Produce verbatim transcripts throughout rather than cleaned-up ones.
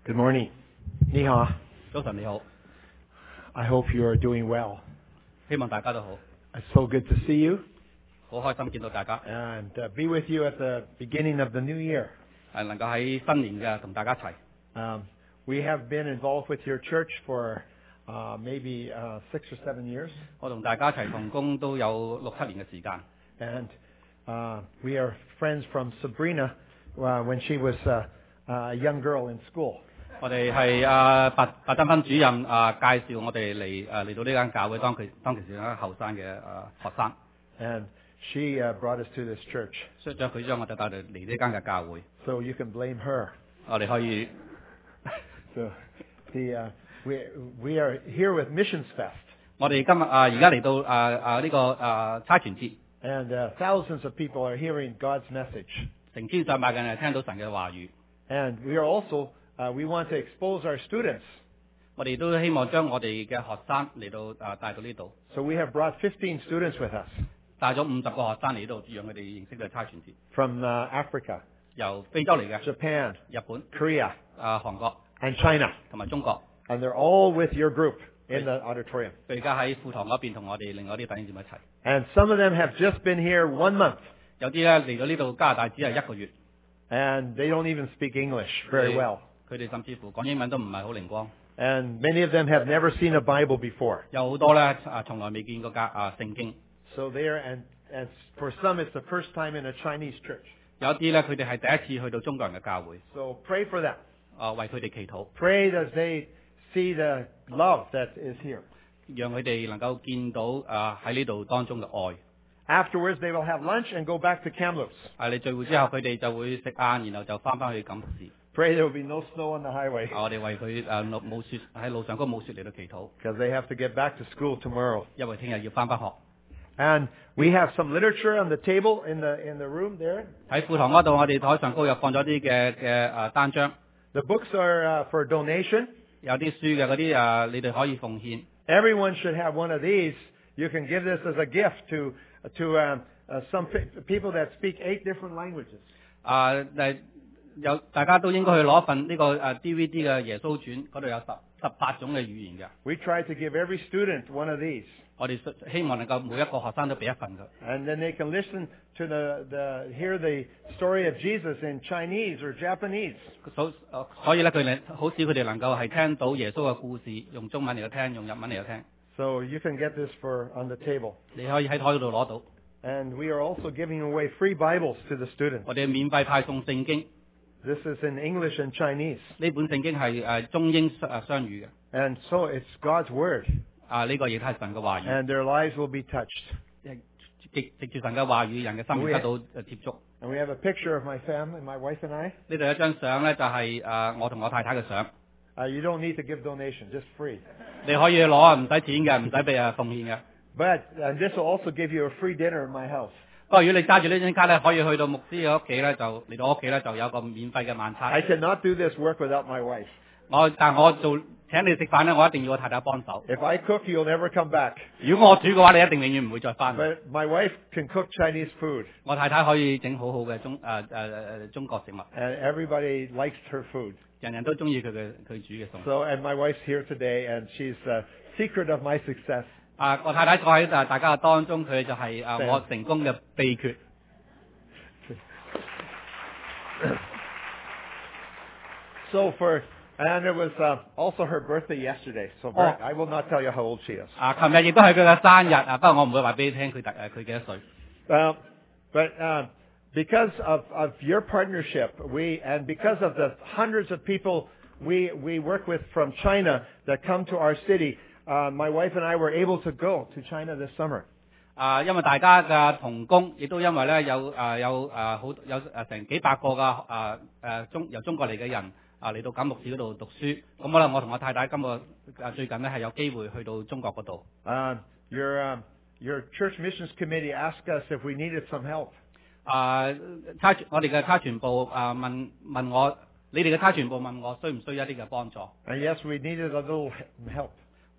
Good morning. 你好。 早晨你好。 I hope you are doing well. 希望大家都好。 It's so good to see you. 好開心見到大家。 And uh, be with you at the beginning of the new year. 係能夠喺新年嘅同大家一齊。 Um, we have been involved with your church for uh, maybe uh, six or seven years. 我同大家一齊同工都有六七年嘅時間。 And uh, we are friends from Sabrina uh, when she was uh, a young girl in school. 我哋係啊白白丹芬主任啊介紹我哋嚟誒嚟到呢間教會，當其當其時咧後生嘅誒學生。 And she uh, brought us to this church. 所以將佢將我哋帶嚟嚟呢間嘅教會。 So you can blame her. 我哋可以。 so the uh, we we are here with Missions Fest. 我哋今日啊而家嚟到啊啊呢個啊差傳節。 And uh, thousands of people are hearing God's message. 成千上百嘅人聽到神嘅話語。 And we are also Uh, we want to expose our students. 我哋都希望將我哋嘅學生嚟到啊帶到呢度。 So we have brought fifteen students with us. 帶咗五十個學生嚟呢度，讓佢哋認識嘅差傳節。 From uh, Africa. 由非洲嚟嘅。 Japan. 日本。 Korea. 啊韓國。 And China. 同埋中國。 And they're all with your group in the auditorium. 佢而家喺課堂嗰邊同我哋另外啲弟兄姊妹一齊。 And some of them have just been here one month. 有啲咧嚟到呢度加拿大只係一個月。 And they don't even speak English very well. 佢哋甚至乎講英文都唔係好靈光。 And many of them have never seen a Bible before. 有好多咧啊，從來未見過架啊聖經。 So there, and and for some, it's the first time in a Chinese church. 有啲咧，佢哋係第一次去到中國人嘅教會。 So pray for them. 啊，為佢哋祈禱。 Pray that they see the love that is here. 讓佢哋能夠見到啊喺呢度當中嘅愛。 Afterwards, they will have lunch and go back to Kamloops. 啊，你聚會之後，佢哋就會食晏，然後就翻返去錦市。 Pray there will be no snow on the highway. 我哋為佢誒冇雪喺路上嗰冇雪嚟到祈禱。 Because they have to get back to school tomorrow. 因為聽日要翻返學。 And we have some literature on the table in the in the room there. 喺課堂嗰度，我哋台上高又放咗啲嘅嘅誒單張。 The books are uh, for donation. 有啲書嘅嗰啲誒，你哋可以奉獻。 Everyone should have one of these. You can give this as a gift to to um, uh, some people that speak eight different languages. 啊誒。有大家都應該去攞份呢個誒 D V D 嘅耶穌傳，嗰度有十十八種嘅語言嘅。 We try to give every student one of these. 我哋希望能夠每一個學生都俾一份嘅。 And then they can listen to the the hear the story of Jesus in Chinese or Japanese. 所所以咧，佢哋好少佢哋能夠係聽到耶穌嘅故事，用中文嚟到聽，用日文嚟到聽。 So you can get this for on the table. 你可以喺台度攞到。 And we are also giving away free Bibles to the students. 我哋免費派送聖經。 This is in English and Chinese. 呢本聖經係誒中英誒雙語嘅。 And so it's God's word. 啊，呢個亦都係神嘅話語。 And their lives will be touched. 藉藉住神嘅話語，人嘅心得到誒接觸。 And we have a picture of my family, my wife and I. 呢度有一張相咧，就係誒我同我太太嘅相。 Uh, you don't need to give donation, just free. 你可以攞啊，唔使錢嘅，唔使俾誒奉獻嘅。 But and this will also give you a free dinner in my house. 不過如果你揸住呢張卡咧，可以去到牧師嘅屋企咧，就嚟到屋企咧，就有個免費嘅晚餐。 I cannot do this work without my wife. 我但我做請你食飯咧，我一定要我太太幫手。 If I cook, you'll never come back. 如果我煮嘅話，你一定永遠唔會再翻。 But my wife can cook Chinese food. 我太太可以整好好嘅中誒誒誒中國食物。 And everybody likes her food. 人人都中意佢嘅佢煮嘅餸。 So and my wife's here today, and she's the secret of my success. 啊，我太太坐喺誒大家嘅當中，佢就係誒我成功嘅秘訣。 So for and it was uh, also her birthday yesterday. So very, I will not tell you how old she is. 啊，琴日亦都係佢嘅生日啊，不過我唔會話俾你聽佢特誒佢幾多歲。 Uh, but uh, because of, of your partnership, we and because of the hundreds of people we we work with from China that come to our city, uh, my wife and I were able to go to China this summer. 啊，因為大家嘅同工，亦都因為咧有誒有誒好有誒成幾百個嘅誒誒中由中國嚟嘅人啊嚟到錦木市嗰度讀書，咁可能我同我太太今個誒最近咧係有機會去到中國嗰度。 Uh, your uh, your church missions committee asked us if we needed some help. 啊，差我哋嘅差傳部啊問問我，你哋嘅差傳部問我需唔需要一啲嘅幫助？ And yes, we needed a little help.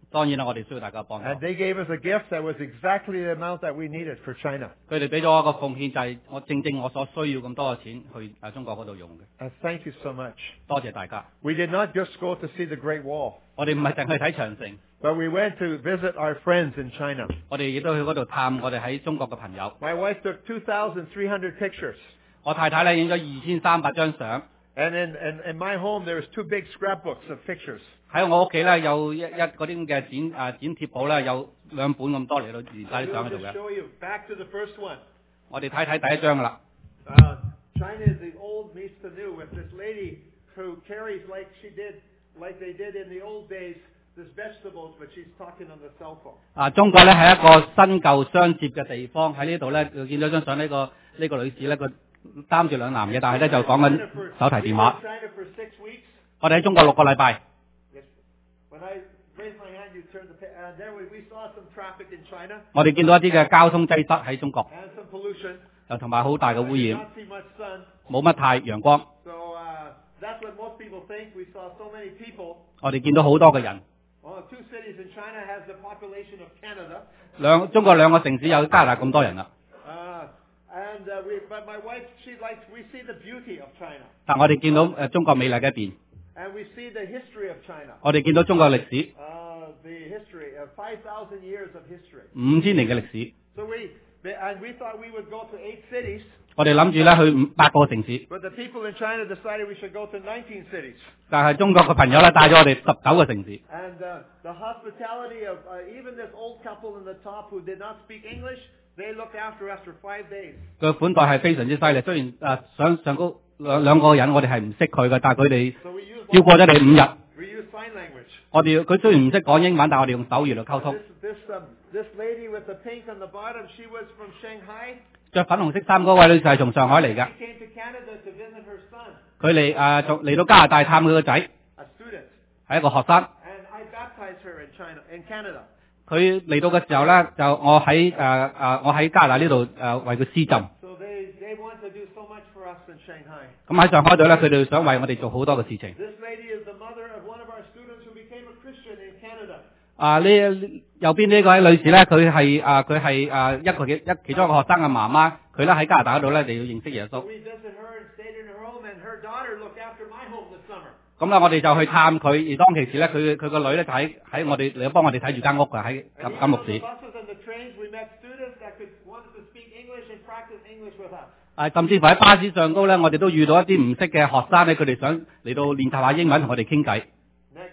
當然啦，我哋需要大家幫助。 And they gave us a gift that was exactly the amount that we needed for China. 佢哋俾咗我一個奉獻，就係我正正我所需要咁多嘅錢去誒中國嗰度用嘅。 And thank you so much. 多謝大家。 We did not just go to see the Great Wall, 我哋唔係淨去睇長城， but we went to visit our friends in China. 我哋亦都去嗰度探我哋喺中國嘅朋友。 My wife took two thousand three hundred pictures. 我太太咧影咗二千三百張相。 And in, in, in my home, there's two big scrapbooks of pictures. 喺我屋企咧有一一嗰啲咁嘅剪啊剪貼簿咧有兩本咁多嚟到連晒啲相喺度 We'll just 嘅。 show you. Back to the first one. 我哋睇睇第一張噶啦。 Uh, China is the old meets the new with this lady who carries like she did, like they did in the old days, this vegetables, but she's talking on the cell phone. 啊，中國咧係一個新舊相接嘅地方，喺呢度咧就見到張相呢個呢個女士咧佢擔住兩男嘢，但係咧就講緊手提電話。 China for six weeks. 我哋喺中國六個禮拜。 Yes. When I raise my hand, you turn the pa- and there we, we saw some traffic in China 我哋見到一啲嘅交通擠塞喺中國， and some pollution. 又同埋好大嘅污 We did 染， not see much sun. 冇乜太陽光。 So uh, that's what most people think. We saw so many people. 我哋見到好多嘅人。 Well, two cities in China has the population of Canada. 兩中國兩個城市有加拿大咁多人啦。 Uh, and uh, we, but my wife, she likes. We see the beauty of China, 但我哋見到誒中國美麗嘅一邊， and we see the history of China. 我哋見到中國嘅歷史， Uh, the history of five thousand years of history. 五千年嘅歷史。 So we and we thought we would go to eight cities, 我哋諗住咧去五八個城市， but the people in China decided we should go to nineteen cities. 但係中國嘅朋友咧帶咗我哋十九個城市。 And uh, the hospitality of uh, even this old couple in the top who did not speak English, they looked after us for five days. 個款待係非常之犀利，雖然誒上上高兩兩個人我哋係唔識佢嘅，但係佢哋 So we used 要過咗你五日。 we used sign language. 我哋佢雖然唔識講英文，但係我哋用手語嚟溝通。 This this um, this lady with the pink on the bottom, she was from Shanghai. 着粉紅色衫嗰位女士係從上海嚟㗎， She came to Canada to visit her son, 佢嚟誒從嚟到加拿大探佢個仔， a student, 係一個學生。 and I baptized her in China, in Canada. 佢嚟到嘅時候咧，就我喺誒誒我喺加拿大呢度誒為佢施浸。 So they they want to do so much for us in Shanghai. 咁喺上海度咧，佢哋想為我哋做好多嘅事情。 This lady is the mother of one of our students who became a Christian in Canada. 啊，呢右邊呢位女士咧，佢係啊佢係啊一個嘅一其中一個學生嘅媽媽，佢咧喺加拿大嗰度咧，就要認識耶 So 穌。 we visited her and stayed in her home, and her daughter looked after my home this summer. 咁咧，我哋就去探佢，而當其時咧，佢佢個女咧就喺喺我哋嚟幫我哋睇住間屋嘅喺 And 金 even 金木 on 市 the。buses and the trains, we met students that could wanted to speak English and practice English with us. 啊，甚至乎喺巴士上高咧，我哋都遇到一啲唔識嘅學生咧，佢哋想嚟到練習下英文，同我哋傾偈。 Next,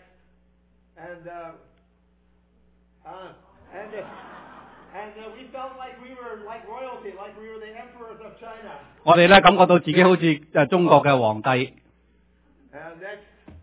and uh, uh, and uh, and uh, we felt like we were like royalty, like we were the emperors of China. 我哋咧感覺到自己好似誒中國嘅皇帝。 And next,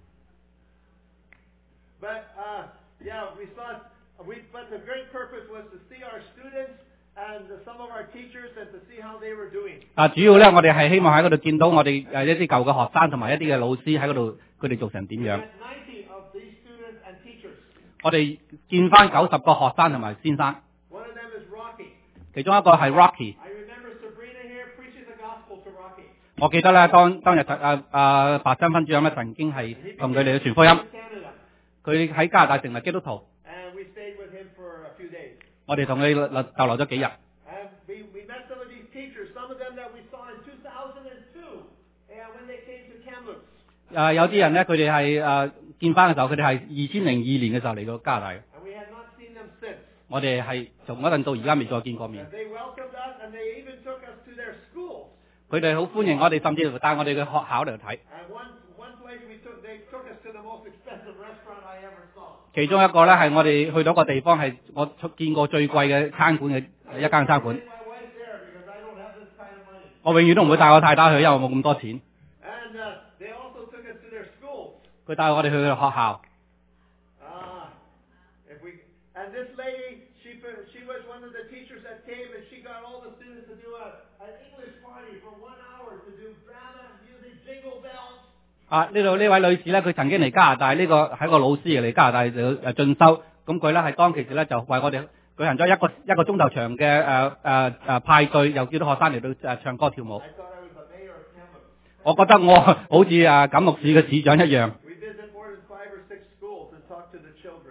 but uh, yeah, we saw we. But the great purpose was to see our students and some of our teachers and to see how they were doing. 啊，主要咧，我哋係希望喺嗰度見到我哋誒一啲舊嘅學生同埋一啲嘅老師喺嗰度，佢哋做成點 We 樣？ met ninety of these students and teachers. 我哋見翻九十個學生同埋先生， One of them is Rocky. 其中一個係 Rocky。 I remember Sabrina here preaching the gospel to Rocky. 我記得咧，當當日啊啊白真芬主任咧曾經係同佢哋去傳福音， In Canada, 佢喺加拿大成為基督徒， and we stayed with him for a few days. 我哋同佢逗留咗幾日。 And we, we met some of these teachers, some of them that we saw in two thousand two, and when they came to Kamloops. 啊，有啲人咧，佢哋係誒見翻嘅時候，佢哋係二千零二年嘅時候嚟到加拿大嘅。 And we had not seen them since. 我哋係從嗰陣到而家未再見過面。 And they welcomed us, and they even took us to their schools. 佢哋好歡迎我哋，甚至乎帶我哋嘅學校嚟睇。 And one one place we took, they took us to the most expensive restaurant I ever saw. 其中一個咧係我哋去到一個地方係我見過最貴嘅餐館嘅一間餐館。 I take my wife there because I don't have this kind of money. 我永遠都唔會帶我太太去，因為我冇咁多錢。 And uh, they also took us to their schools. 佢帶我哋去佢嘅學校。 Ah, if we and this lady, she she was one of the teachers that came, and she got all the students to do a an English party for one hour to do drama music, jingle bells. 啊，呢度呢位女士咧，佢曾經嚟加拿大，呢、個係一個老師嚟加拿大就誒進修。咁佢咧係當其時咧就為我哋舉行咗一個一個鐘頭長嘅誒誒誒派對，又叫到學生嚟到誒唱歌跳舞。 I thought I was the mayor of Kamloops. 我覺得我好似誒錦木市嘅市長一樣。 We visit more than five or six schools and talk to the children.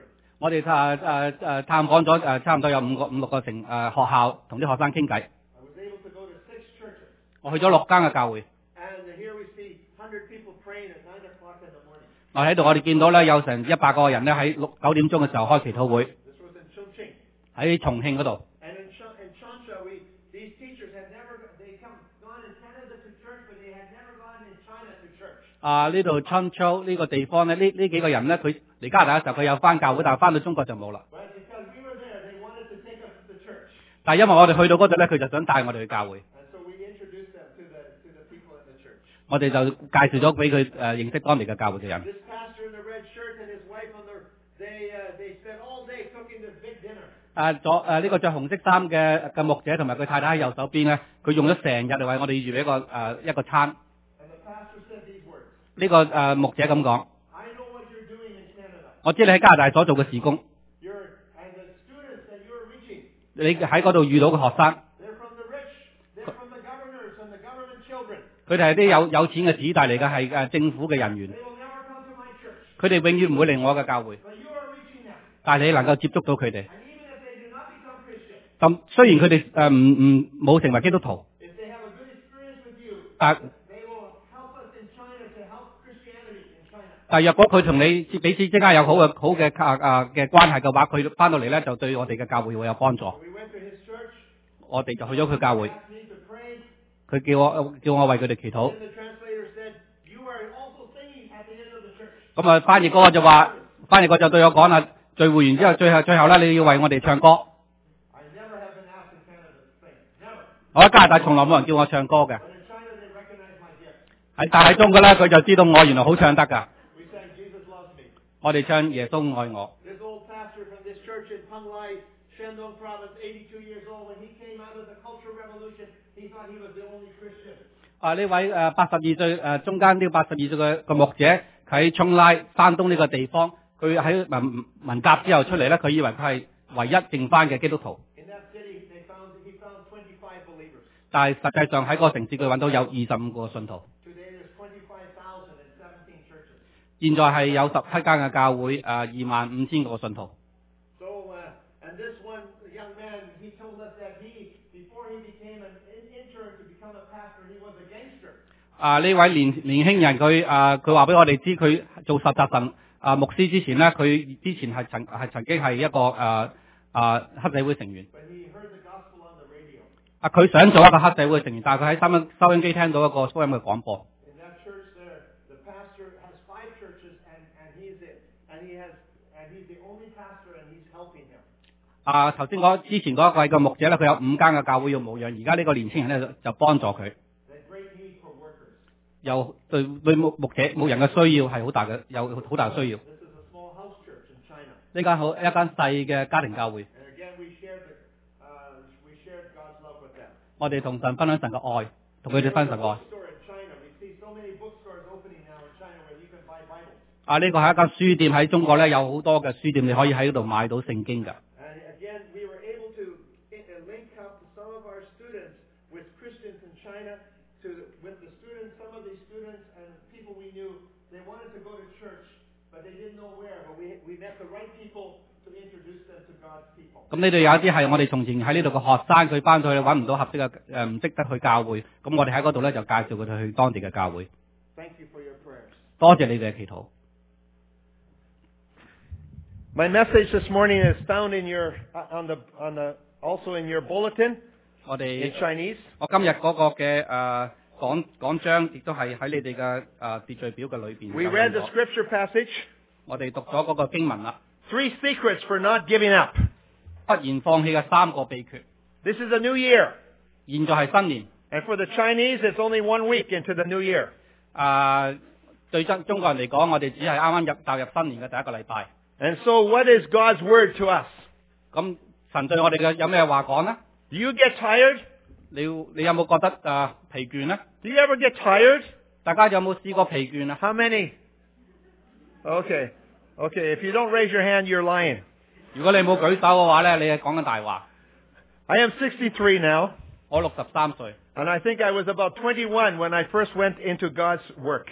我哋誒誒誒探訪咗誒差唔多有五個五六個城誒、呃、學校，同啲學生傾偈。 I was able to go to six churches. 我去咗六間嘅教會。 And here we see one hundred people praying at nine o'clock in the morning. 我喺度，我哋見到咧有成一百個人咧喺六九點鐘嘅時候開祈禱會。 This was in Chongqing. 喺重慶嗰度。 And in Ch- in Changsha, we these teachers had never they come gone in Canada to church, but they had never gone in China to church. 啊，呢度 Changzhou 呢個地方咧，呢呢幾個人咧，佢嚟加拿大嘅時候佢有翻教會，但係翻到中國就冇啦。 But because we were there, they wanted to take us to church. 但係因為我哋去到嗰度咧，佢就想帶我哋去教會。 And so we introduced them to the to the people in the church. 我哋就介紹咗俾佢誒認識當地嘅教會嘅人。 This pastor in the red shirt and his wife on the they uh, they spent all day cooking this big dinner. 誒左誒呢個着紅色衫嘅嘅牧者同埋佢太太喺右手邊咧，佢用咗成日嚟為我哋預備一個誒、呃、一個餐。 And the pastor said these words. 呢、這個誒、呃、牧者咁講。 I know what you're doing in Canada. 我知你喺加拿大所做嘅事工。 You're and the students that you're reaching. 你喺嗰度遇到嘅學生。 They're from the rich. They're from the governors and the government children. 佢哋係啲有有錢嘅子弟嚟嘅，係誒政府嘅人員。 They will never come to my church. 佢哋永遠唔會嚟我嘅教會。 But you are reaching them. 但係你能夠接觸到佢哋。 And even if they do not become Christian. 咁雖然佢哋誒唔唔冇成為基督徒。 If they have a good experience with you. 但 They will help us in China to help Christianity in China. 但係若果佢同你彼此之間有好嘅好嘅啊啊嘅關係嘅話，佢翻到嚟咧就對我哋嘅教會會有幫助。 We went to his church. 我哋就去咗佢教會。 Asked me to pray. 佢叫我叫我為佢哋祈禱。 Then the translator said, "You are also singing at the end of the church." 咁啊，翻譯嗰個就話，翻譯嗰就對我講啦，聚會完之後，最後最後咧，你要為我哋唱歌。 I never have been asked in Canada to sing. Never. 我喺加拿大從來冇人叫我唱歌嘅。 But in China they recognize my gift. 喺但係中國咧，佢就知道我原來好唱得㗎。 We sang Jesus Loves Me. 我哋唱耶穌愛我。 This old pastor from this church in Penglai, Shandong province, eighty-two years old, when he came out of the Cultural Revolution, he thought he was the only Christian. 啊！呢位誒八十二歲誒中間呢個八十二歲嘅個牧者喺冲拉山東呢個地方，佢喺文文革之後出嚟咧，佢以為佢係唯一剩翻嘅基督徒。 In that city, they found he found twenty-five believers. 但係實際上喺嗰個城市佢揾到有二十五個信徒。 Today there's twenty-five thousand in seventeen churches. 現在係有十七間嘅教會，誒二萬五千個信徒。 So, uh, and this one young man, he told us that he, before he became an intern to become a pastor, he was a gangster. 啊！呢位年年輕人佢啊，佢話俾我哋知，佢做實習神啊牧師之前咧，佢之前係曾係曾經係一個誒啊黑社會成員。 But he heard the gospel on the radio. 啊！佢想做一個黑社會成員，但係佢喺收音收音機聽到一個福音嘅廣播。 In that church there, the pastor has five churches, and, and he's it, and he has, and he's the only pastor, and he's helping him. 啊！頭先嗰之前嗰一位嘅牧者咧，佢有五間嘅教會要牧養，而家呢個年輕人咧就就幫助佢。 There's great need for workers. 又對對牧牧者牧人嘅需要係好大嘅，有好大嘅需要。 This is a small house church in China. 呢間好一間細嘅家庭教會。 And again, we shared, the, uh, we shared God's love with them. 我哋同神分享神嘅愛，同佢哋分享神嘅愛。 Bookstore in China. We see so many bookstores opening now in China where you can buy Bibles. 啊！呢個係一間書店，喺中國咧有好多嘅書店，你可以喺嗰度買到聖經㗎。 And again, we were able to link up some of our students with Christians in China, to with the students, some of these students and people we knew, they wanted to go to church, but they didn't know where. But we we met the right people to introduce them to God's people. 咁呢度有一啲係我哋從前喺呢度嘅學生，佢翻到去揾唔到合適嘅誒，唔識得去教會，咁我哋喺嗰度咧就介紹佢哋去當地嘅教會。 Thank you for your prayers. 多謝你哋嘅祈禱。 My message this morning is found in your on the on the also in your bulletin 我 in 哋 Chinese. 我今日嗰個嘅誒講講章，亦都係喺你哋嘅誒秩序表嘅裏邊。 We read the scripture passage. 我哋讀咗嗰個經文啦。 Three secrets for not giving up. 不然放棄嘅三個秘訣。 This is a new year. 現在係新年。 And for the Chinese, it's only one week into the new year. 啊，對中中國人嚟講，我哋只係啱啱入踏入新年嘅第一個禮拜。 And so what is God's word to us? 咁神對我哋嘅有咩話講呢？ Do you get tired? 你你有冇覺得啊疲倦呢？ Do you ever get tired? 大家有冇試過疲倦啊？ How many? Okay. Okay, if you don't raise your hand, you're lying. 如果你冇舉手嘅話咧，你係講緊大話。 I am sixty-three now. 我六十三歲， And I think I was about twenty-one when I first went into God's work.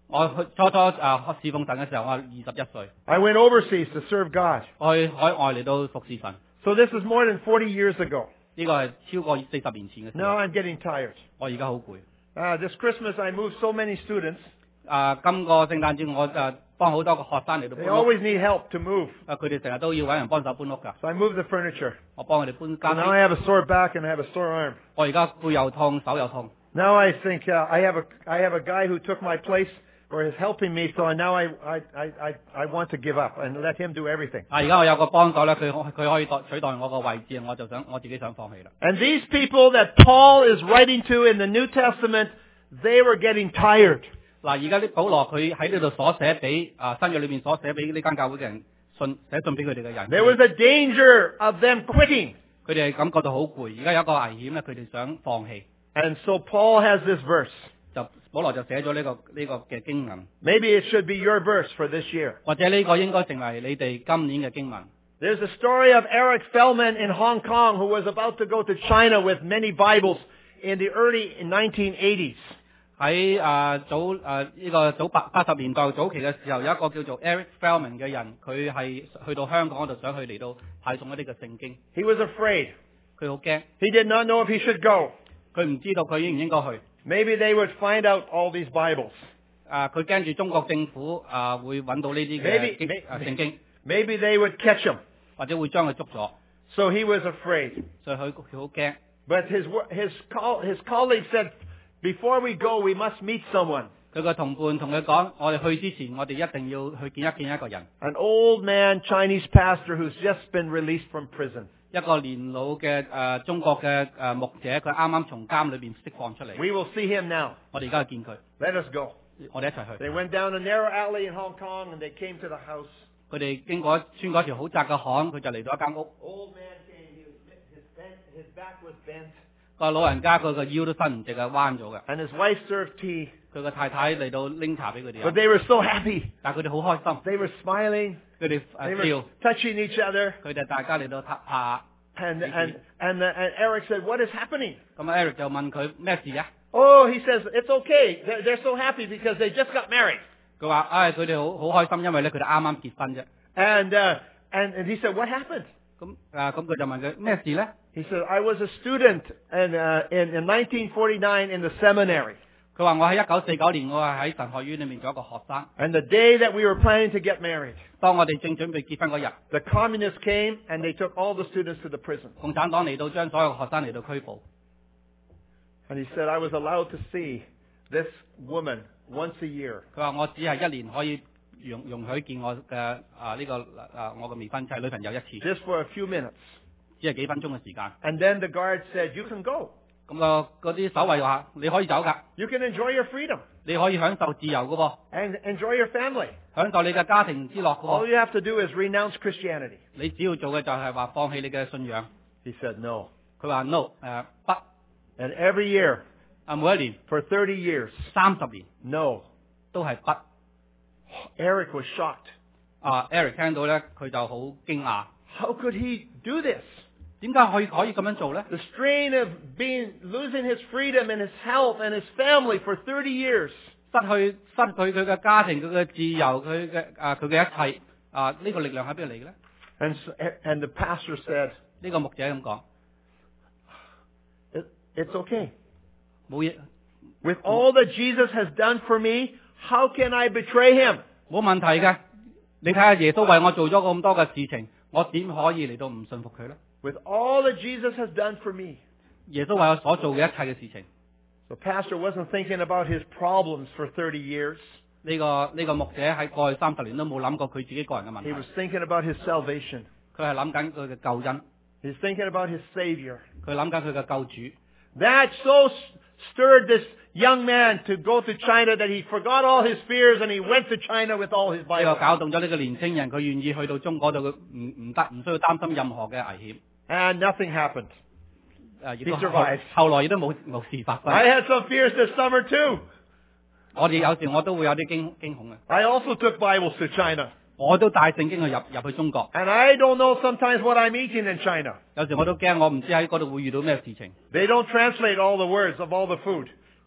我去初初啊侍奉神嘅時候，我二十一歲， I went overseas to serve God. 我去海外嚟到服侍神。 So this is more than forty years ago. 呢個係超過四十年前嘅事。 Now I'm getting tired. 我而家好攰。 Uh, this Christmas I moved so many students. 啊，今個聖誕節我誒幫好多個學生嚟到 They 搬屋。 always need help to move. 啊，佢哋成日都要揾人幫手搬屋㗎。 So I moved the furniture. 我幫佢哋搬 So 家 now I 私。 have a sore back and I have a sore arm. 我而家背又痛，手又痛。 Now I think uh, I have a I have a guy who took my place or is helping me. So now I I, I, I, I want to give up and let him do everything. 啊，而家我有個幫手咧，佢佢可以代取代我個位置，我就想我自己想放棄啦。 And these people that Paul is writing to in the New Testament, they were getting tired. 嗱，而家啲保羅佢喺呢度所寫俾啊新約裏面所寫俾呢間教會嘅人信寫信俾佢哋嘅人， There was a danger of them quitting. 佢哋感覺到好攰，而家有一個危險咧，佢哋想放棄， And so Paul has this verse. 就保羅就寫咗呢個呢個嘅經文， Maybe it should be your verse for this year. 或者呢個應該成為你哋今年嘅經文。 There's a story of Eric Feldman in Hong Kong who was about to go to China with many Bibles in the early nineteen eighties. 喺啊早啊呢個早八八十年代早期嘅時候，有一個叫做 Eric Feldman 嘅人，佢係去到香港嗰度想去嚟到派送一啲嘅聖經， He was afraid. 佢好驚， He did not know if he should go. 佢唔知道佢應唔應該去。 Maybe they would find out all these Bibles. 啊，佢驚住中國政府啊會揾到呢啲 Maybe- 嘅經 may- 啊聖經， Maybe they would catch him. 或者會將佢捉咗， So he was afraid. 所以佢佢好驚。 But his wo- his col- his colleague said, before we go, we must meet someone. 佢個同伴同佢講：我哋去之前，我哋一定要去見一見一個人， An old man Chinese pastor who's just been released from prison. 一個年老嘅誒、呃、中國嘅誒、呃、牧者，佢啱啱從監裏邊釋放出嚟。 We will see him now. 我哋而家去見佢， Let us go. 我哋一齊去。 They went down a narrow alley in Hong Kong and they came to the house. 佢哋經過穿過一條好窄嘅巷，佢就嚟到一間屋。 Old man came. He was, his, bent, his back was bent. 個老人家佢個腰都伸唔直啊，彎咗嘅。 And his wife served tea. 佢個太太嚟到拎茶俾佢哋 But 飲， they were so happy. 但係佢哋好開心， They were smiling. 佢哋 They 誒 were 笑， touching each other. 佢哋大家嚟到拍下。 And, and, and, uh, and Eric said, what is happening? 咁 Eric 就問佢咩事啊？ Oh, he says, it's okay. They're, they're so happy because they just got married. 佢話：唉，佢哋好好開心，因為咧佢哋啱啱結婚啫。 And, uh, and, and he said, what happened? 咁啊，咁佢就問佢咩事咧？ He said, I was a student in, uh, in, in nineteen forty-nine in the seminary. 佢話：我喺一九四九年，我係喺神學院裏面做一個學生。 And the day that we were planning to get married, 當我哋正準備結婚嗰日， the communists came and they took all the students to the prison. 共產黨嚟到將所有學生嚟到拘捕。 And he said, I was allowed to see this woman once a year. 佢話：我只係一年可以容容許見我嘅啊呢個啊我嘅未婚妻女朋友一次， Just for a few minutes. 只係幾分鐘嘅時間。 And then the guard said, you can go. 咁個嗰啲守衛話：你可以走㗎， You can enjoy your freedom 你可以享受自由㗎喎， and enjoy your family. 享受你嘅家庭之樂㗎 All 喎。 you have to do is renounce Christianity. 你只要做嘅就係話放棄你嘅信仰。 He said, no. 佢話 no 誒不 And every year 啊每一年 for thirty years, 三十年 no. 都係不。 Eric was shocked. 啊 Eric 聽到咧，佢就好驚訝， How could he do this? 點解可以可以咁樣做咧？ The strain of being, losing his freedom and his health and his family for thirty years. 失去失去佢嘅家庭、佢嘅自由、佢嘅啊佢嘅一切啊呢個力量喺邊度嚟嘅咧？ And, so, and the pastor said, 呢個牧者咁講， it, it's okay. 冇嘢 With all that Jesus has done for me, how can I betray him? 冇問題嘅。你睇下耶穌為我做咗咁多嘅事情，我點可以嚟到唔信服佢咧？ With all that Jesus has done for me. 耶穌為我所做嘅一切嘅事情， The pastor wasn't thinking about his problems for thirty years. 呢個呢個牧者喺過去三十年都冇諗過佢自己個人嘅問 He 題， was thinking about his salvation. 佢係諗緊佢嘅救恩， He's thinking about his Savior. 佢諗緊佢嘅救主。 That so stirred this young man to go to China that he forgot all his fears and he went to China with all his 呢個 Bibles. 搞動咗呢個年青人，佢願意去到中國度，佢唔唔得，唔需要擔心任何嘅危險。 And nothing happened. 誒，亦都 He survived. 後來亦都冇冇事發生。 I had some fears this summer too. 我哋有時我都會有啲驚驚恐嘅， I also took Bibles to China. 我都帶聖經去入入去中國。 And I don't know sometimes what I'm eating in China. 有時我都驚，我唔知喺嗰度會遇到咩事情。 They don't translate all the words of all the food.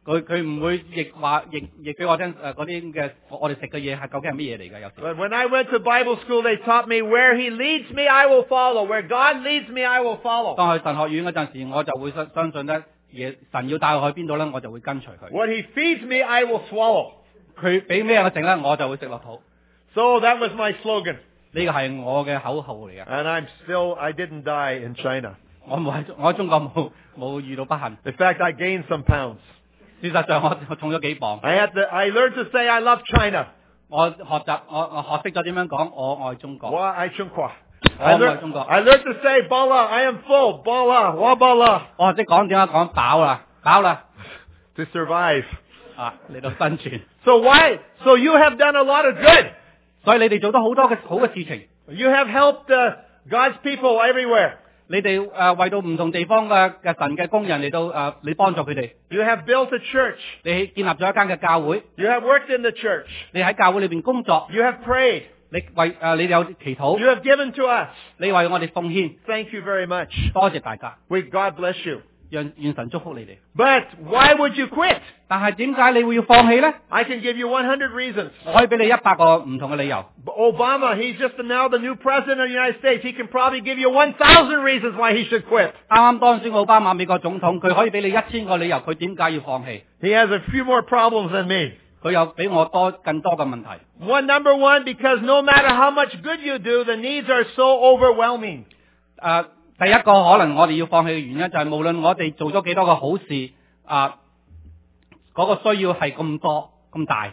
佢佢唔會亦話亦亦俾我聽誒嗰啲嘅我哋食嘅嘢係究竟係乜嘢嚟㗎？有時。 But when I went to Bible school, they taught me where He leads me, I will follow. Where God leads me, I will follow. 當去神學院嗰陣時，我就會相相信咧，嘢神要帶我去邊度咧，我就會跟隨佢。 What He feeds me, I will swallow. 佢俾咩我食咧，我就會食落肚。 So that was my slogan. 呢個係我嘅口號嚟嘅。 And I'm still, I didn't die in China. 我冇喺我喺中國冇冇遇到不幸。 In fact, I gained some pounds. 事實上我我重咗幾磅。 I had to, I learned to say I love China. 我學習我我學識咗點樣講我愛中國。 我愛中國。 我 I 愛 learned, 中國。 I learned to say Bala, I am full. Bala, wa Bala. 我識講點樣講飽啦，飽啦。 To survive. 啊，嚟到生存。 So why? So you have done a lot of good. 所以你哋做咗好多嘅好嘅事情。 You have helped uh, God's people everywhere. 你哋誒、呃、為到唔同地方嘅嘅神嘅工人嚟到誒、呃，你幫助佢哋。 You have built a church. 你建立咗一間嘅教會。 You have worked in the church. 你喺教會裏邊工作。 You have prayed. 你為誒、呃、你有祈禱。 You have given to us. 你為我哋奉獻。 Thank you very much. 多謝大家。 We God bless you. 讓願神祝福你哋。 But why would you quit? 但係點解你會要放棄呢？ I can give you one hundred reasons. 我可以俾你一百個唔同嘅理由。 Obama, he's just now the new president of the United States. He can probably give you one thousand reasons why he should quit. 啱啱當選奧巴馬美國總統，佢可以俾你一千個理由，佢點解要放棄？ He has a few more problems than me. 佢有比我多更多嘅問題。 One number one, because no matter how much good you do, the needs are so overwhelming. 誒、第一個可能我哋要放棄嘅原因就係無論我哋做咗幾多個好事，啊、嗰、個需要係咁多咁大。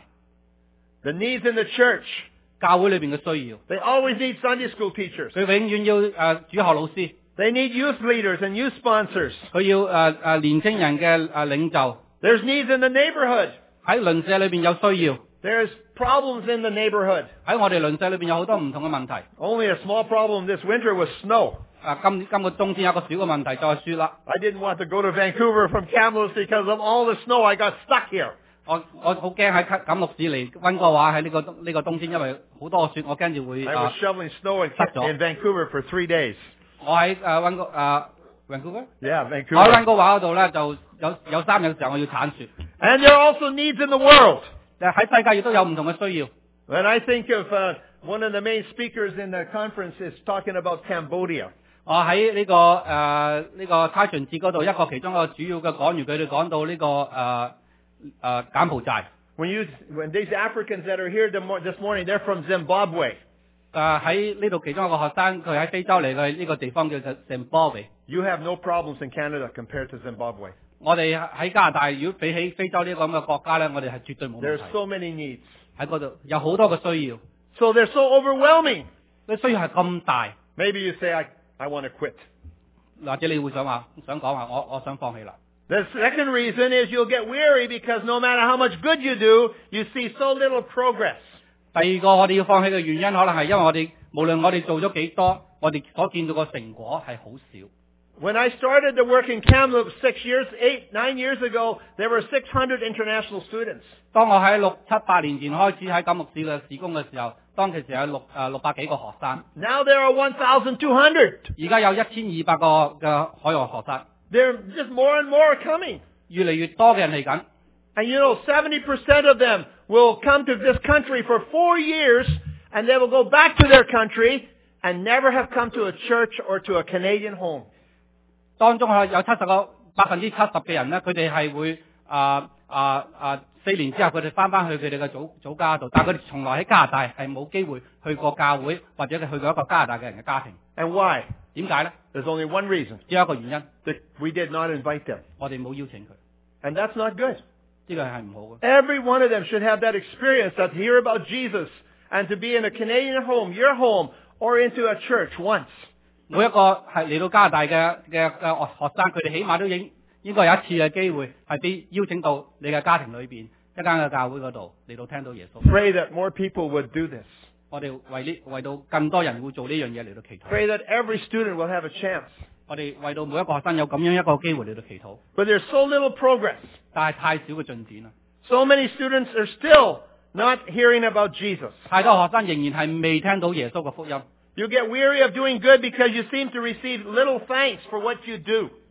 The needs in the church. 教會裏邊嘅需要。 They always need Sunday school teachers. 佢永遠要誒、呃、主學老師。 They need youth leaders and youth sponsors. 佢要誒誒、呃、年青人嘅誒、呃、領袖。 There's needs in the neighborhood. 喺鄰舍裏邊有需要。 There's problems in the neighborhood. 喺我哋鄰舍裏邊有好多唔同嘅問題。 Only a small problem this winter was snow. 啊，今今個冬天有個小嘅問題就係雪啦。 I didn't want to go to Vancouver from Kamloops because of all the snow. I got stuck here. 我我好驚喺кам鹿市嚟溫哥華喺呢個呢個冬天，因為好多雪，我驚住會 I 啊 was shoveling snow in, 塞咗。 in Vancouver for three days. 我喺誒溫哥啊 Vancouver， Yeah, 我喺 Vancouver. 溫哥華嗰度咧就有有三日嘅時候我要鏟雪。 And there are also needs in the world. 誒喺世界亦都有唔同嘅需要。 And I think of uh, one of the main speakers in the conference is talking about Cambodia. 我喺呢、這個誒呢、呃這個差傳節嗰度，一個其中一個主要嘅講員，佢哋講到呢、這個誒誒柬埔寨。 When you, when these Africans that are here this morning, they're from Zimbabwe. 誒喺呢度其中一個學生，佢喺非洲嚟嘅呢個地方叫做 Zimbabwe。 You have no problems in Canada compared to Zimbabwe. 我哋喺加拿大，如果比起非洲呢個咁嘅國家咧，我哋係絕對冇問 There's 題。 so many needs. 喺嗰度有好多嘅需要， So they're so overwhelming. 啲需要係咁大。 Maybe you say, I, I want to quit. 或者你會想話想講話，我我想放棄啦。 The second reason is you'll get weary because no matter how much good you do, you see so little progress. 第二個我哋要放棄嘅原因，可能係因為我哋無論我哋做咗幾多，我哋所見到嘅成果係好少。 When I started to work in Kamloops six years, eight, nine years ago, there were six hundred international students. 當我喺六七八年前開始喺金木市嘅事工嘅時候，當其時有六誒六百幾個學生。 Now there are one thousand two hundred. 而家有一千二百個嘅海外學生。 There are just more and more coming. 越嚟越多嘅人嚟緊。 And you know, seventy percent of them will come to this country for four years, and they will go back to their country and never have come to a church or to a Canadian home. 當中有七十個百分之七十嘅人咧，佢哋係會啊啊啊四年之後佢哋翻翻去佢哋嘅祖祖家度，但係佢哋從來喺加拿大係冇機會去過教會或者佢去過一個加拿大嘅人嘅家庭。 And why? 點解咧？ There's only one reason. 只有一個原因， That we did not invite them. 我哋冇邀請佢， And that's not good. 呢個係唔好嘅。 Every one of them should have that experience, that to hear about Jesus and to be in a Canadian home, your home, or into a church once. 每一個係嚟到加拿大嘅嘅嘅學學生，佢哋起碼都應應該有一次嘅機會係俾邀請到你嘅家庭裏邊一間嘅教會嗰度嚟到聽到耶穌。 Pray that more people would do this. 我哋為呢為到更多人會做呢樣嘢嚟到祈禱。 Pray that every student will have a chance. 我哋為到每一個學生有咁樣一個機會嚟到祈禱。 But there's so little progress. 但係太少嘅進展啦。 So many students are still not hearing about Jesus. 太多學生仍然係未聽到耶穌嘅福音。 You get weary of doing good because you seem to receive little thanks for what you do.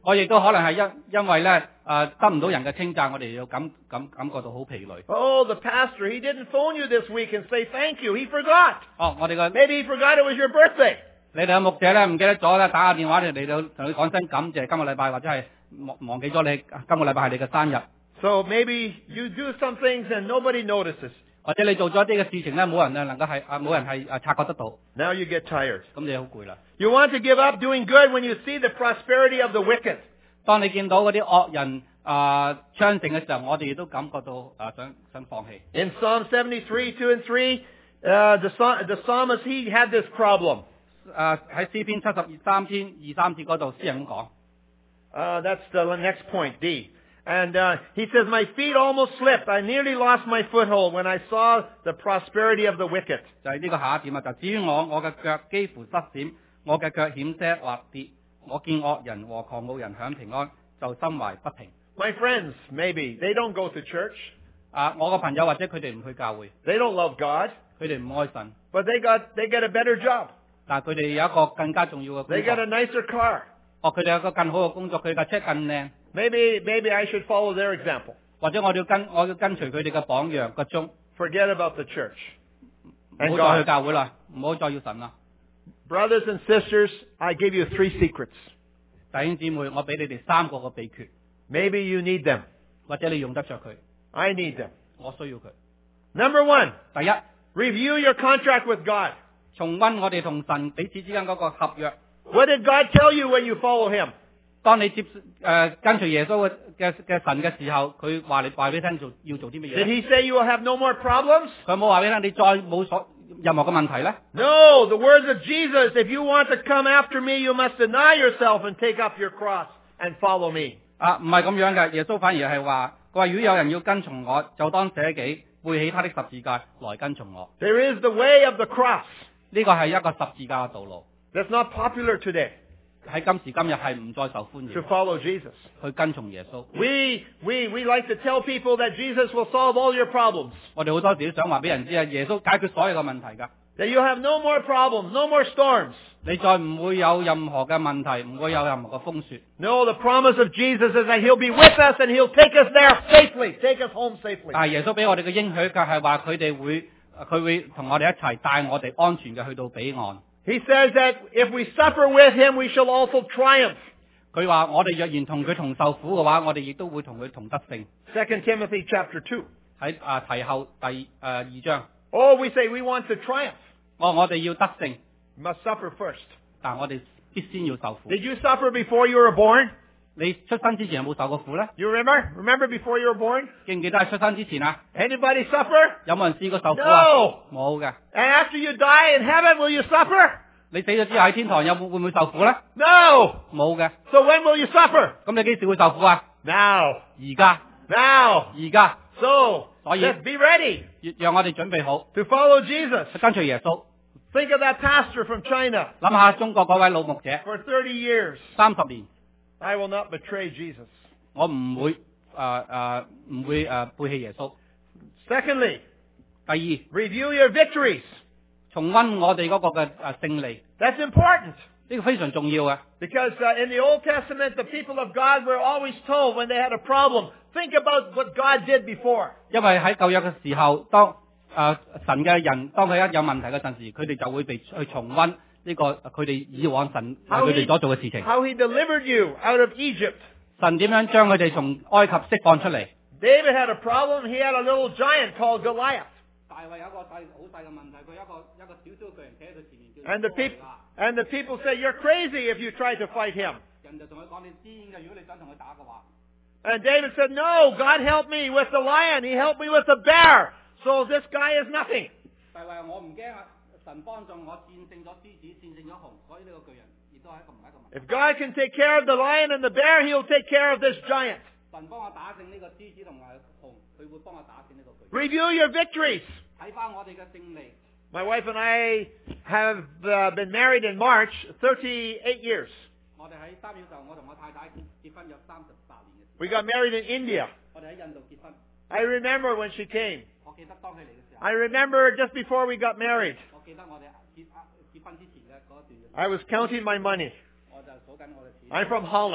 我亦都可能係因因為咧誒得唔到人嘅稱讚，我哋要感感感覺到好疲累。 Oh, the pastor, he didn't phone you this week and say thank you. He forgot. 哦，我哋嘅 Maybe he forgot it was your birthday. 你哋嘅牧者咧唔記得咗咧，打下電話嚟嚟到同佢講聲感謝，今個禮拜或者係忘忘記咗你今個禮拜係你嘅生日， So maybe you do some things and nobody notices. 或者你做咗一啲嘅事情咧，冇人咧能夠係啊冇人係啊察覺得到， Now you get tired. 咁你好攰啦。 You want to give up doing good when you see the prosperity of the wicked. 當你見到嗰啲惡人啊昌盛嘅時候，我哋亦都感覺到啊想想放棄。 In Psalm seventy-three, two and three, uh, the, psa- the psalmist, he had this problem. 啊喺詩篇七十三篇二三節嗰度，詩人咁講。 Uh, that's the next point, D. And uh, he says, my feet almost slipped. I nearly lost my foothold when I saw the prosperity of the wicked. 就係呢個下一點啊！就至於我，我嘅腳幾乎失閃，我嘅腳險些滑跌。我見惡人和狂傲人享平安，就心懷不平。 My friends, maybe, they don't go to church. 啊，我個朋友或者佢哋唔去教會， They don't love God. 佢哋唔愛神， But they got, they get a better job. 但係佢哋有一個更加重要嘅工 They got 作。 a nicer car. 哦，佢哋有個更好嘅工作，佢架車更靚， Maybe, maybe I should follow their example. 或者我哋要跟我要跟隨佢哋嘅榜樣個鐘， Forget about the church 唔 and 好再去 God. 教會啦，唔好再要神啦。 Brothers and sisters, I give you three secrets. 弟兄姊妹，我俾你哋三個個秘訣， Maybe you need them. 或者你用得着佢， I need them. 我需要佢。 Number one, 第一， review your contract with God. 重溫我哋同神彼此之間嗰個合約。 What did God tell you when you follow Him? 當你接誒、呃、跟隨耶穌嘅嘅嘅神嘅時候，佢話你話俾你聽做要做啲乜 Did 嘢？ He say you will have no more problems? 佢有冇話俾你聽你再冇所任何嘅問題咧？ No, the words of Jesus, if you want to come after me, you must deny yourself and take up your cross and follow me. 啊，唔係咁樣嘅，耶穌反而係話，佢話如果有人要跟從我，就當捨己，背起他的十字架來跟從我。 There is the way of the cross. 呢個係一個十字架嘅道路， That's not popular today 喺今時今日係唔再受歡 to 迎， follow Jesus. 去跟從耶穌。 We, we, we like to tell people that Jesus will solve all your problems. 我哋好多時都想話俾人知啊，耶穌解決所有嘅問題㗎， That you have no more problems, no more storms. 你再唔會有任何嘅問題，唔會有任何嘅風雪。 No, the promise of Jesus is that He'll be with us and He'll take us there safely, take us home safely. 但係耶穌俾我哋嘅應許嘅係話佢哋會，佢會同我哋一齊帶我哋安全嘅去到彼岸。 He says that if we suffer with Him, we shall also triumph. 佢話我哋若然同佢同受苦嘅話，我哋亦都會同佢同得勝。 Second Timothy chapter two. 喺啊提後第誒、呃、二章， Oh, we say we want to triumph. 我我哋要得勝， We must suffer first. 但我哋必先要受苦。 Did you suffer before you were born? 你出生之前有冇受過苦咧？ You remember? Remember before you were born? 記唔記得喺出生之前啊？ Anybody suffer? 有冇人試過受苦啊？ No. 冇嘅。 And after you die in heaven, will you suffer? 你死咗之後喺天堂有冇會唔會受苦咧？ No. 冇嘅。 So when will you suffer? 咁你幾時會受苦啊？ Now. 而家， Now. 而家， So, 所以 let's be ready 讓我哋準備好 to follow Jesus. 去跟隨耶穌。 Think of that pastor from China 諗下中國嗰位老牧者， for thirty years. 三十年， I will not betray Jesus. 我唔會誒誒唔會誒、呃、背棄耶穌。 Secondly, 第二， review your victories. 重溫我哋嗰個嘅誒勝利， That's important 呢個非常重要嘅。 because uh, in the Old Testament, the people of God were always told when they had a problem, think about what God did before. 因為喺舊約嘅時候，當誒、呃、神嘅人當佢一有問題嘅陣時，佢哋就會被去重溫呢、這個佢哋以往神為 How 佢 he, 哋所做嘅事情。 how he delivered you out of Egypt. 神點樣將佢哋從埃及釋放出嚟？ David had a problem. He had a little giant called Goliath. 大衛有一個細好細嘅問題，佢一個一個小小嘅巨人企喺佢前面叫 And the, peop- and the people say, you're crazy if you try to fight him. 人就同佢講你癲嘅，如果你想同佢打嘅話。 And David said, no, God helped me with the lion. He helped me with the bear. So this guy is nothing. 大衛話我唔驚啊，神幫助我戰勝咗獅子，戰勝咗熊，所以呢個巨人亦都係一個唔係一個問題。 If God can take care of the lion and the bear, He'll take care of this giant. 神幫我打勝呢個獅子同埋熊，佢會幫我打勝呢個巨人。 Review your victories. 睇翻我哋嘅勝利。 My wife and I have uh, been married in March thirty-eight years. 我哋喺三月嘅時候，我同我太太結婚有三十八年嘅時 We got married in India. 我哋喺印度結婚。 I remember when she came. 我記得當佢嚟嘅時候， I remember just before we got married. 我記得我哋結結婚之前嘅嗰一段日子， I was counting my money. 我就數緊我嘅錢。 I'm from Holland. 我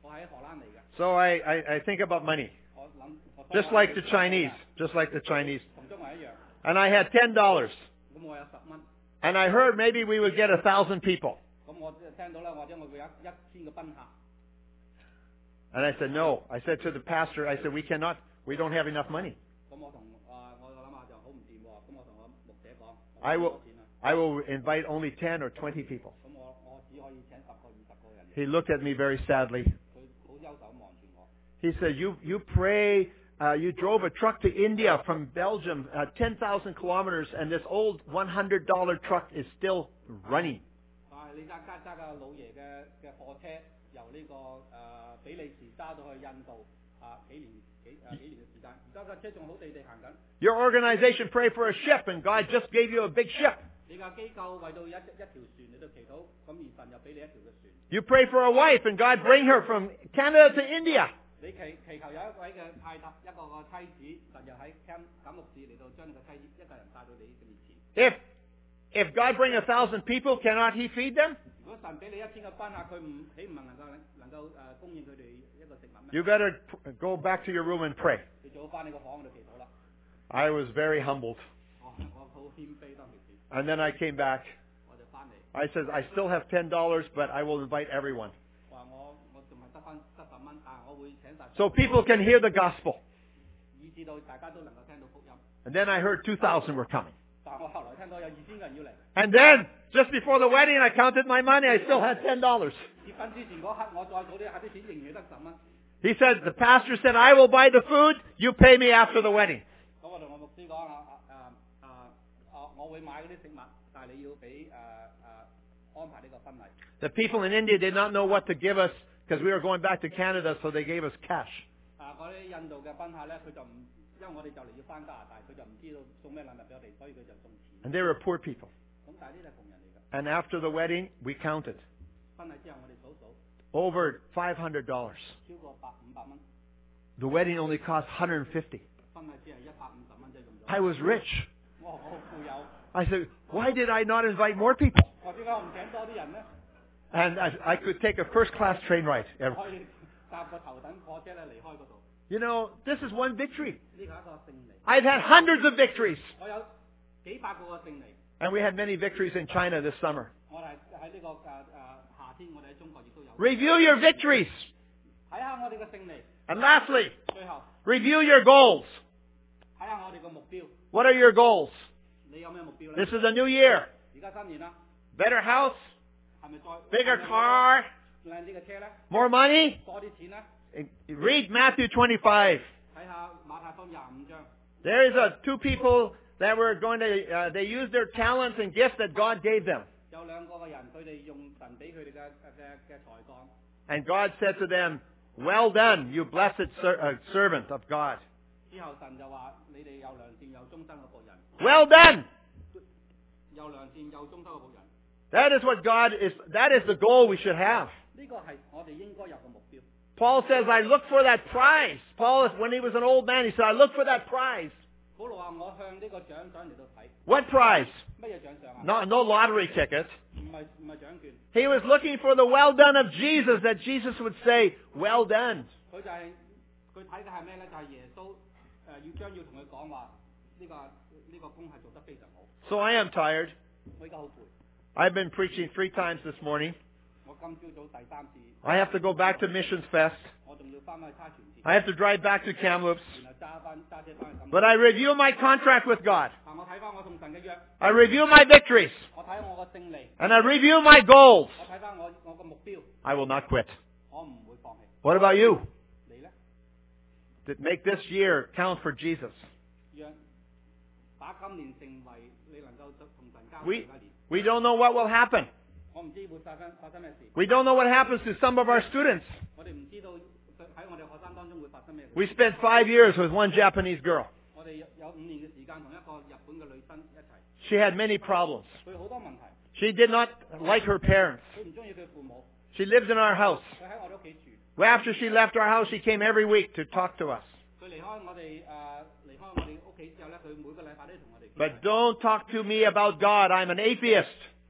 我喺荷蘭嚟嘅， So I, I, I think about money, 我諗我 just like the Chinese, just like the Chinese. 同中國人一樣， And I had ten dollars. 咁我有十蚊， And I heard maybe we would get a thousand people. 咁我聽到咧，或者我會有一千個賓客， And I said, no. I said to the pastor, I said, we cannot, we don't have enough money. 咁我同啊我諗下就好唔掂喎，咁我同我牧者講，我 I 冇 will, 錢啊， I will invite only ten or twenty people. 咁我我只可以請十個二十個人， He looked at me very sadly. 佢好憂愁咁望住我。 He said, you, you pray, uh, you drove a truck to India from Belgium, uh, ten thousand kilometers, and this old one hundred dollar truck is still running. 啊！你揸揸揸架老爺嘅嘅貨車，由呢、個誒、呃、比利時揸到去印度啊幾年幾誒、幾年嘅時間，而家架車仲好地地行緊。 Your organization prayed for a ship, and God just gave you a big ship. 你架機構為到一一條船你都祈禱，咁而神又俾你一條嘅船。 You pray for a wife, and God bring her from Canada to India. 你祈祈求有一位嘅太太，一個個妻子，神又喺柬柬木市嚟到將個妻子一個人帶到你嘅面前。 If, if God bring a thousand people, cannot He feed them? 如果神俾你一千個賓客，佢唔豈唔係能夠能夠誒、呃、供應佢哋一個食物咩？ You better p- go back to your room and pray. 你最好翻你個房嗰度祈禱啦。 I was very humbled. 我我好謙卑當其時， And then I came back. 我就翻嚟。 I said, I still have ten dollars, but I will invite everyone. 話我我仲係得翻得十蚊，但係我會請晒。 So people can hear the gospel. 以至到大家都能夠聽到福音。 And then I heard two thousand were coming. 但係我後來聽到有二千個人要嚟。 And then, just before the wedding, I counted my money. I still had ten dollars. 結婚之前嗰刻，我再數啲下啲錢，仍然得十蚊。 He said, the pastor said, I will buy the food. You pay me after the wedding. 咁我同我牧師講啊啊啊啊！我會買嗰啲食物，但係你要俾誒誒安排呢個婚禮。 The people in India did not know what to give us because we were going back to Canada, so they gave us cash. 啊！嗰啲印度嘅賓客咧，佢就唔，因為我哋就嚟要翻加拿大，佢就唔知道送咩禮物俾我哋，所以佢就送錢。 And they were poor people. 咁但係呢啲係窮人嚟㗎。 And after the wedding, we counted 婚禮之後，我哋數數 over five hundred dollars. 超過百五百蚊。 The wedding only cost one hundred fifty. 婚禮只係一百五十蚊啫，用咗。 I was rich. 我好富有。 I said, why did I not invite more people? 我點解我唔請多啲人咧？ And I, I could take a first class train ride. 可以搭個頭等火車咧離開嗰度。 You know, this is one victory. 呢個係一個勝利。 I've had hundreds of victories. 我有幾百個嘅勝利。 And we had many victories in China this summer. 我哋喺呢個誒誒夏天，我哋喺中國亦都有。 Review your victories. 睇下我哋嘅勝利。 And lastly, 最後 review your goals. 睇下我哋嘅目標。 What are your goals? 你有咩目標咧？ This is a new year. 而家新年啦， Better house, 係咪再 bigger car, 靚啲嘅車咧？ more money. 多啲錢咧？ Read Matthew twenty-five. 睇下馬太福音廿五章。 There is a, two people that were going to, uh, they used their talents and gifts that God gave them. 有兩個嘅人，佢哋用神俾佢哋嘅嘅嘅才幹。 And God said to them, well done, you blessed ser- uh, servant of God. 之後神就話：你哋有良善有忠心嘅僕人， Well done. 有良善有忠心嘅僕人。 That is what God is, that is the goal we should have. 呢個係我哋應該有嘅目標。 Paul says, I look for that prize. Paul, when he was an old man, he said, I look for that prize. 保羅話：我向呢個獎賞嚟到睇。 What prize? 乜嘢獎賞啊？ No, no lottery ticket. 唔係唔係獎券。 He was looking for the well done of Jesus, that Jesus would say, well done. 佢就係佢睇嘅係咩咧？就係、是、耶穌誒、呃、要將要同佢講話，呢、這個呢、這個工係做得非常好。 So I am tired. 我而家好攰。 I've been preaching three times this morning. 我今朝早第三次， I have to go back to Missions Fest. 我仲要翻去差傳節， I have to drive back to Kamloops. 然後揸翻揸車翻去咁。 But I review my contract with God. 但我睇翻我同神嘅約， I review my victories. 我睇我個勝利， And I review my goals. 我睇翻我我個目標， I will not quit. 我唔會放棄。 What about you? 你咧， To make this year count for Jesus. 讓把今年成為你能夠同神交嘅 We, 一年。 we don't know what will happen. 我唔知會發生發生咩事， We don't know what happens to some of our students. 我哋唔知道喺我哋學生當中會發生咩事。 We spent five years with one Japanese girl. 我哋有有五年嘅時間同一個日本嘅女生一齊， She had many problems. 佢好多問題， She did not like her parents. 佢唔中意佢父母， She lived in our house. 佢喺我哋屋企住。 Well, after she left our house, she came every week to talk to us. 佢離開我哋誒、呃、離開我哋屋企之後咧，佢每個禮拜都同我哋。 But don't talk to me about God. I'm an atheist. 佢話：但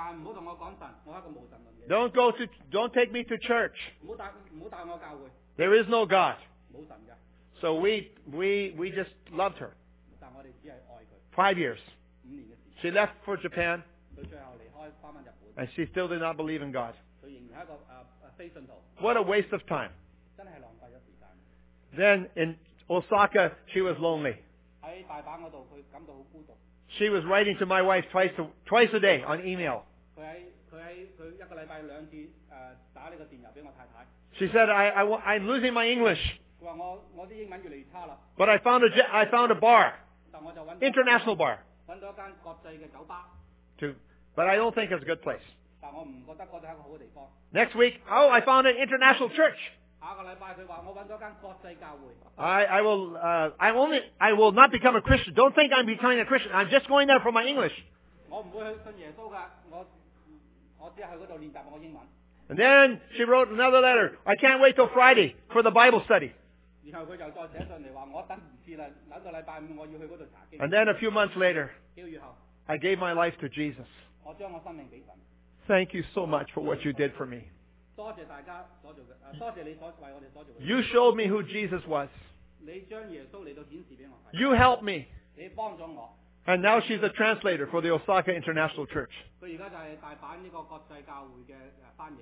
但唔好同我講神，我係一個無神論嘅。 Don't go to, don't take me to church. 唔好帶唔好帶我教會， There is no God. 冇神嘅。 So we, we, we just loved her. 但我哋只係愛佢 Five years. 五年嘅時 She left for Japan, 間，佢最後離開翻返日本， and she still did not believe in God. 佢仍然係一個誒誒非信徒， What a waste of time. 真係浪費咗時間。 Then in Osaka, she was lonely. 喺大阪嗰度，佢感到好孤獨。 She was writing to my wife twice a, twice a day on email. 佢喺佢喺佢一個禮拜兩次誒、呃、打呢個電郵俾我太太。 She said, I, I, wa- I'm losing my English, 佢話我我啲英文越嚟越差啦， but I found a, j- I found a bar, 但我就揾 international bar, 揾到一間國際嘅酒吧， to, but I don't think it's a good place. 但我唔覺得嗰度係一個好嘅地方。 Next week, oh, I found an international church. 下個禮拜佢話我揾咗間國際教會， I, I will, uh, I only, I will not become a Christian. Don't think I'm becoming a Christian. I'm just going there for my English. 我唔會去信耶穌㗎，我我只係去嗰度練習我英文。 And then she wrote another letter. I can't wait till Friday for the Bible study. 然後佢就再寫信嚟話我等唔切啦，等到禮拜五我要去嗰度查經。 And then a few months later, 幾個月後， I gave my life to Jesus. 我將我生命俾神。 Thank you so much for what you did for me. 多謝大家所做嘅，誒多謝你所為我哋所做嘅。 You showed me who Jesus was. 你將耶穌嚟到顯示俾我睇， You helped me. 你幫咗我。 And now she's a translator for the Osaka International Church. 佢而家就係大阪呢個國際教會嘅誒翻譯，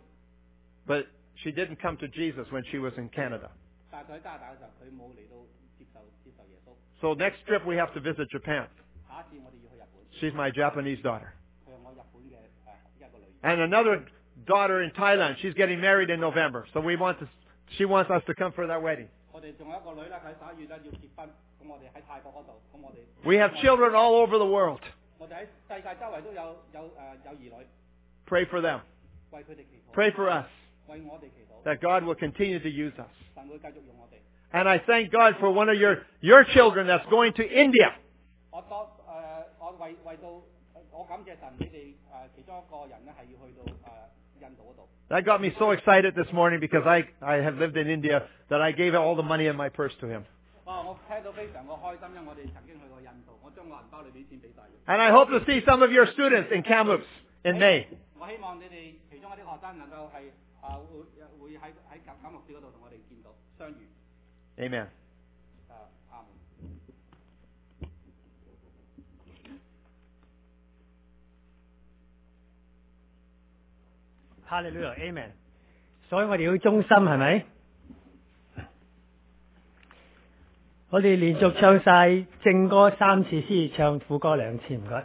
But she didn't come to Jesus when she was in Canada. 但係佢喺加拿大嘅時候，佢冇嚟到接受接受耶穌。 So next trip we have to visit Japan. 下一次我哋要去日本， She's my Japanese daughter. 佢係我日本嘅誒一個女兒。 And another daughter in Thailand. She's getting married in November. So we want to, she wants us to come for that wedding. 我哋仲有一個女咧，喺十一月咧要結婚，咁我哋喺泰國嗰度，咁我哋 We have children all over the world. 我哋喺世界周圍都有有誒、呃、有兒女， Pray for them. 為佢哋祈禱， Pray for us 為我哋祈禱， that God will continue to use us. 神會繼續用我哋。 And I thank God for one of your, your children that's going to India. 我多誒、呃、我為為到我感謝神，你哋誒、呃、其中一個人咧係要去到誒、呃、印度嗰度。 That got me so excited this morning because I, I have lived in India that I gave all the money in my purse to him. 啊！我聽到非常嘅開心，因為我哋曾經去過印度，我將我銀包裏邊啲錢俾晒佢。 And I hope to see some of your students in Kamloops in May. 我希望你哋其中一啲學生能夠係啊會會喺喺感感牧師嗰度同我哋見到相遇。 Amen. 啊，阿門。 哈利路亞 Amen。所以我哋要忠心係咪？我哋連續唱晒正歌三次，先唱副歌兩次，唔該。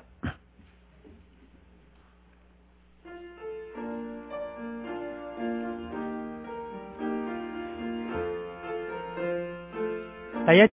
第一。